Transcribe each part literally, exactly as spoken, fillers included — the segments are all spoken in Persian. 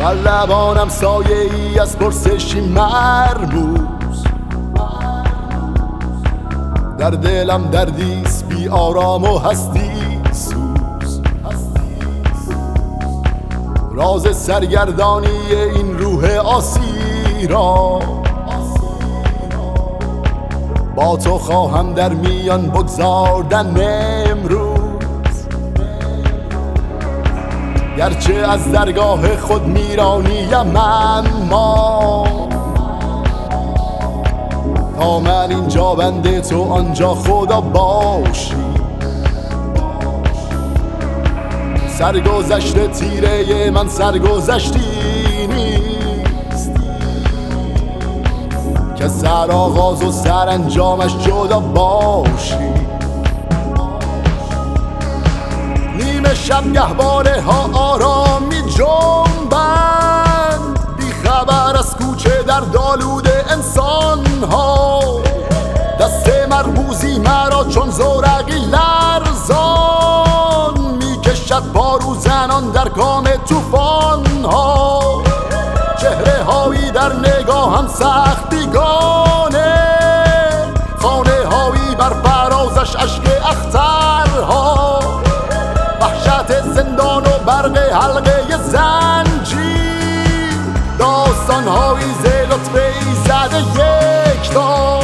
بر لبانم سایه ای از پرسشی مرموز، در دلم دردیست بی آرام و هستی سوز. راز سرگردانی این روح آسیرا با تو خواهم در میان بگذاردن امروز. گرچه از درگاه خود میرانیم اما تا من اینجا بنده تو آنجا خدا باشی. سرگذشت تیره من سرگذشتی نیست که سر آغاز و سر انجامش جدا باشی. نیمه شب گهواره ها آرام می جنبند، بی خبر از کوچه در دالود انسان ها. دست مرموزی مرا چون زورقی لرزان می کشد بارو زنان در کام توفان ها. چهره هایی در نگاهم سخت بیگانه، خانه هایی بر فرازش اشک اخترها. وحشت زندان و برق حلقه زنجیر، داستان هایی ز لطف ایزد یکتا.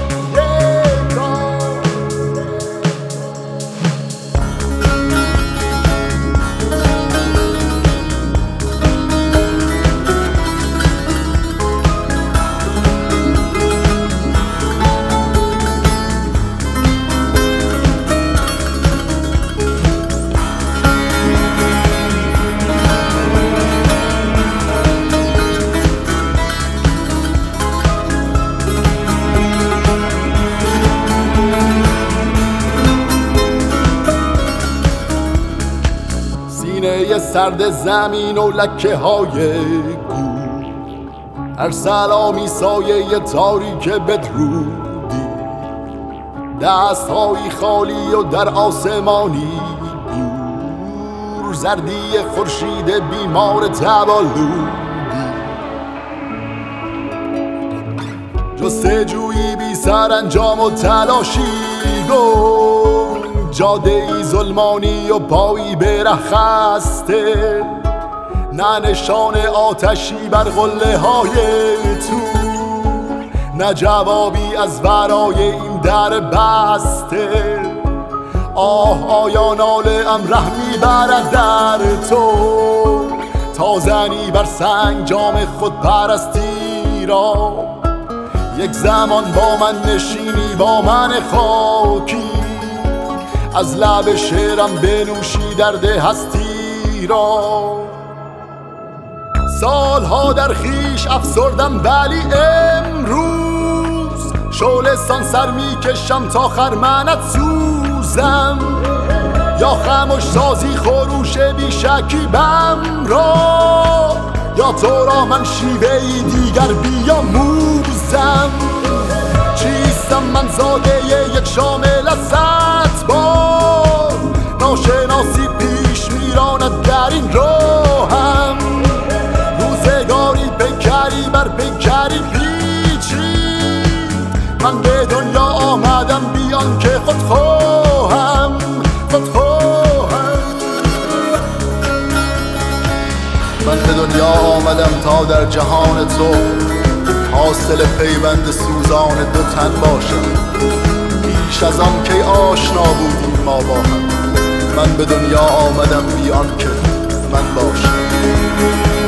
سینه سرد زمین و لکه های گور، هر سلامی سایه تاریک بدرودی. دست هایی خالی و در آسمانی دور، زردی خورشید بیمار تبالودی. جستجویی بی سر انجام و تلاشی گم، جاده ای ظلمانی و پایی به ره خسته. نه نشان آتشی بر قله های تو، نه جوابی از ورای این در بسته. آه آیا ناله ام ره میبرد در تو، تا زنی بر سنگ جام خود پرستی را. یک زمان با من نشینی با من خاکی، از لب شعرم بنوشی درد هستی را. سالها در خیش افسردم ولی امروز شعله‌سان سر میکشم تا خرمنت سوزم. یا خاموش سازی خروش بی شکیبم را، یا تو را من شیوهی دیگر بیاموزم. چیستم من زاده یک شام لذت بار، ناشناسی پیش میراند در این راهم. روزگاری پیکری بر پیکری پیچید، من به دنیا آمدم بیان که خود خواهم خود خواهم. من به دنیا آمدم تا در جهان تو حاصل پیوند سوزان دو تن باشم. پیش از آن که آشنا بودیم ما با هم، من به دنیا آمدم بیان که من باشم.